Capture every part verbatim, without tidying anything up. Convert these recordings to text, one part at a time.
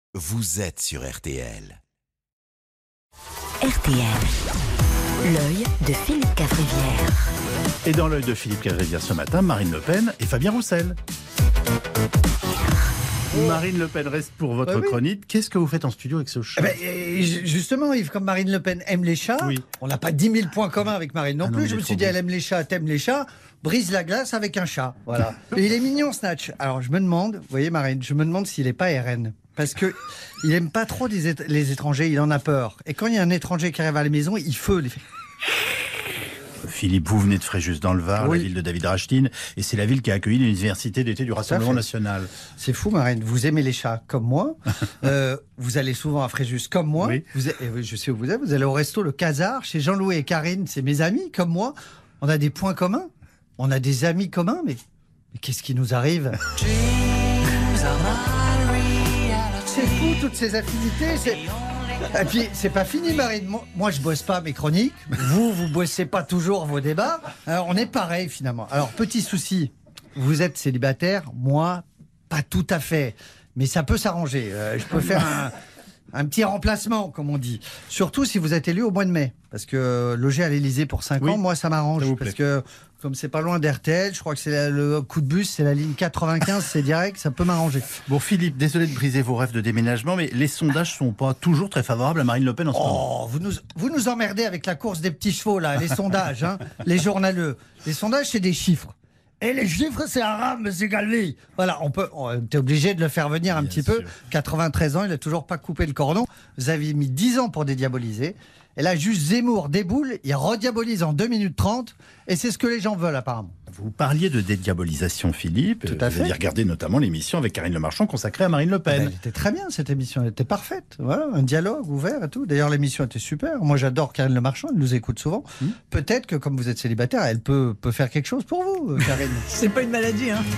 vous êtes sur R T L. R T L, l'œil de Philippe Cavrivière. Et dans l'œil de Philippe Cavrivière ce matin, Marine Le Pen et Fabien Roussel. Oh. Marine Le Pen reste pour votre bah oui. chronique. Qu'est-ce que vous faites en studio avec ce chat? eh ben, Justement, Yves, comme Marine Le Pen aime les chats, oui. on n'a pas dix mille points communs avec Marine non ah plus. Non, je me suis dit, beau. Elle aime les chats, t'aimes les chats, brise la glace avec un chat. Voilà. Et il est mignon, Snatch. Alors je me demande, vous voyez Marine, je me demande s'il n'est pas R N. Parce qu'il n'aime pas trop les, é- les étrangers, il en a peur. Et quand il y a un étranger qui arrive à la maison, il feut. Les... Philippe, vous venez de Fréjus dans le Var, oui. la ville de David Rachdine, et c'est la ville qui a accueilli l'université d'été du Rassemblement national. C'est fou, Marine. Vous aimez les chats comme moi. euh, vous allez souvent à Fréjus comme moi. Oui. Vous êtes, je sais où vous êtes. Vous allez au resto Le Casar chez Jean-Louis et Karine. C'est mes amis comme moi. On a des points communs. On a des amis communs. Mais, mais qu'est-ce qui nous arrive? C'est fou, toutes ces affinités. C'est... Et puis, c'est pas fini, Marine. Moi, je bosse pas mes chroniques. Vous, vous bossez pas toujours vos débats. Alors, on est pareil, finalement. Alors, petit souci. Vous êtes célibataire. Moi, pas tout à fait. Mais ça peut s'arranger. Euh, je peux faire un, un petit remplacement, comme on dit. Surtout si vous êtes élu au mois de mai. Parce que loger à l'Élysée pour cinq oui, ans, moi, ça m'arrange. Ça parce que, comme c'est pas loin d'R T L, je crois que c'est la, le coup de bus, c'est la ligne quatre-vingt-quinze, c'est direct, ça peut m'arranger. Bon, Philippe, désolé de briser vos rêves de déménagement, mais les sondages sont pas toujours très favorables à Marine Le Pen en ce oh, moment. Vous nous, vous nous emmerdez avec la course des petits chevaux, là, les sondages, hein, les journaleux. Les sondages, c'est des chiffres. Et les chiffres, c'est arabe, monsieur Galvi. Voilà, on peut, on est obligé de le faire venir un Bien petit sûr. peu. quatre-vingt-treize ans, il n'a toujours pas coupé le cordon. Vous avez mis dix ans pour dédiaboliser. Et là, juste Zemmour déboule, il rediabolise en deux minutes trente, et c'est ce que les gens veulent apparemment. Vous parliez de dédiabolisation, Philippe. Tout à vous fait. avez regardé notamment l'émission avec Karine Le Marchand consacrée à Marine Le Pen. Elle était très bien, cette émission, elle était parfaite. Voilà, un dialogue ouvert et tout. D'ailleurs, l'émission était super. Moi, j'adore Karine Le Marchand, elle nous écoute souvent. Mmh. Peut-être que, comme vous êtes célibataire, elle peut, peut faire quelque chose pour vous, Karine. C'est pas une maladie, hein.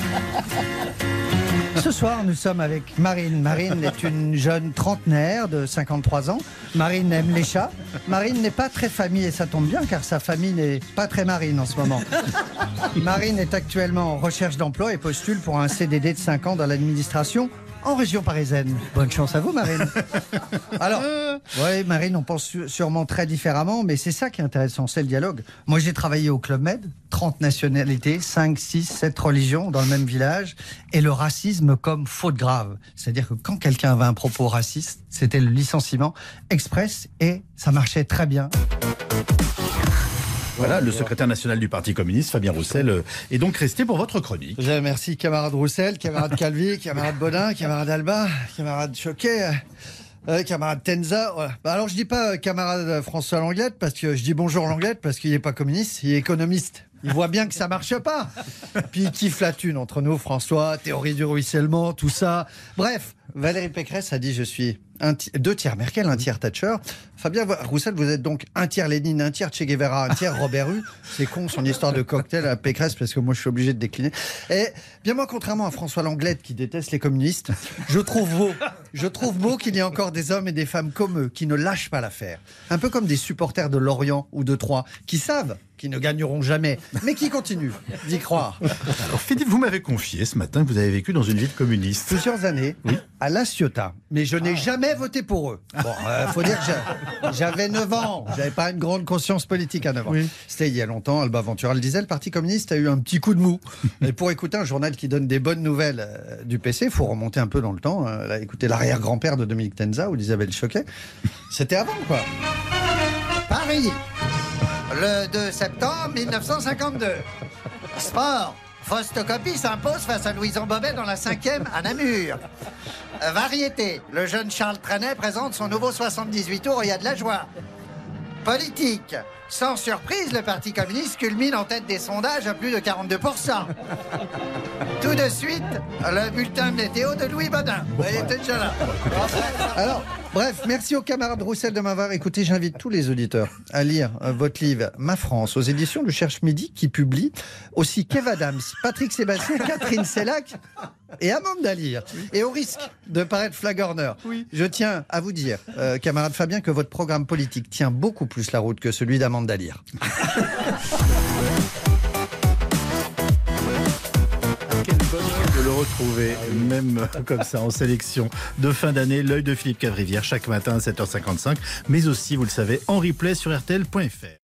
Ce soir, nous sommes avec Marine. Marine est une jeune trentenaire de cinquante-trois ans. Marine aime les chats. Marine n'est pas très famille et ça tombe bien car sa famille n'est pas très marine en ce moment. Marine est actuellement en recherche d'emploi et postule pour un C D D de cinq ans dans l'administration en région parisienne. Bonne chance à vous, Marine. Alors, oui, Marine, on pense sûrement très différemment, mais c'est ça qui est intéressant, c'est le dialogue. Moi, j'ai travaillé au Club Med, trente nationalités, cinq, six, sept religions dans le même village, et le racisme comme faute grave. C'est-à-dire que quand quelqu'un avait un propos raciste, c'était le licenciement express, et ça marchait très bien. Voilà, le secrétaire national du Parti communiste, Fabien Roussel, est donc resté pour votre chronique. Merci, camarade Roussel, camarade Calvi, camarade Baudin, camarade Alba, camarade Choquet, euh, camarade Tenza. Voilà. Bah alors, je dis pas euh, camarade François Langlette, parce que je dis bonjour Langlette, parce qu'il n'est pas communiste, il est économiste. Il voit bien que ça marche pas. Puis il kiffe la thune entre nous, François, théorie du ruissellement, tout ça. Bref, Valérie Pécresse a dit je suis un t- deux tiers Merkel, un tiers Thatcher. Fabien Roussel, vous êtes donc un tiers Lénine, un tiers Che Guevara, un tiers Robert Hue. C'est con son histoire de cocktail à Pécresse parce que moi je suis obligé de décliner. Et bien moi, contrairement à François Langlette qui déteste les communistes, je trouve beau, je trouve beau qu'il y ait encore des hommes et des femmes comme eux qui ne lâchent pas l'affaire. Un peu comme des supporters de Lorient ou de Troyes qui savent qui ne gagneront jamais, mais qui continuent d'y croire. Alors Philippe, vous m'avez confié ce matin que vous avez vécu dans une ville communiste. Plusieurs années, oui. à La Ciotat. Mais je n'ai ah. jamais voté pour eux. Bon, euh, faut dire que j'avais neuf ans. J'avais pas une grande conscience politique à neuf ans. Oui. C'était il y a longtemps, Alba Ventura le disait, le Parti communiste a eu un petit coup de mou. Et pour écouter un journal qui donne des bonnes nouvelles euh, du P C, il faut remonter un peu dans le temps. Euh, là, écouter l'arrière-grand-père de Dominique Tenza ou d'Isabelle Choquet. C'était avant, quoi. Paris le deux septembre mille neuf cent cinquante-deux. Sport. Fostocopie s'impose face à Louison Bobet dans la cinquième à Namur. Variété. Le jeune Charles Trenet présente son nouveau soixante-dix-huit tours et il y a de la joie. Politique. Sans surprise, le Parti communiste culmine en tête des sondages à plus de quarante-deux pour cent. Tout de suite, le bulletin météo de Louis Baudin. Il était déjà là. Alors, bref, merci au camarade Roussel de m'avoir écouté. J'invite tous les auditeurs à lire euh, votre livre Ma France aux éditions du Cherche Midi qui publie aussi Kev Adams, Patrick Sébastien, Catherine Sellac et Amanda Lear. Oui. Et au risque de paraître flagorneur, oui. je tiens à vous dire, euh, camarade Fabien, que votre programme politique tient beaucoup plus la route que celui d'Amanda Lear. Quel bonheur de le retrouver, même comme ça, en sélection de fin d'année, l'œil de Philippe Cavrivière chaque matin à sept heures cinquante-cinq, mais aussi, vous le savez, en replay sur R T L point F R.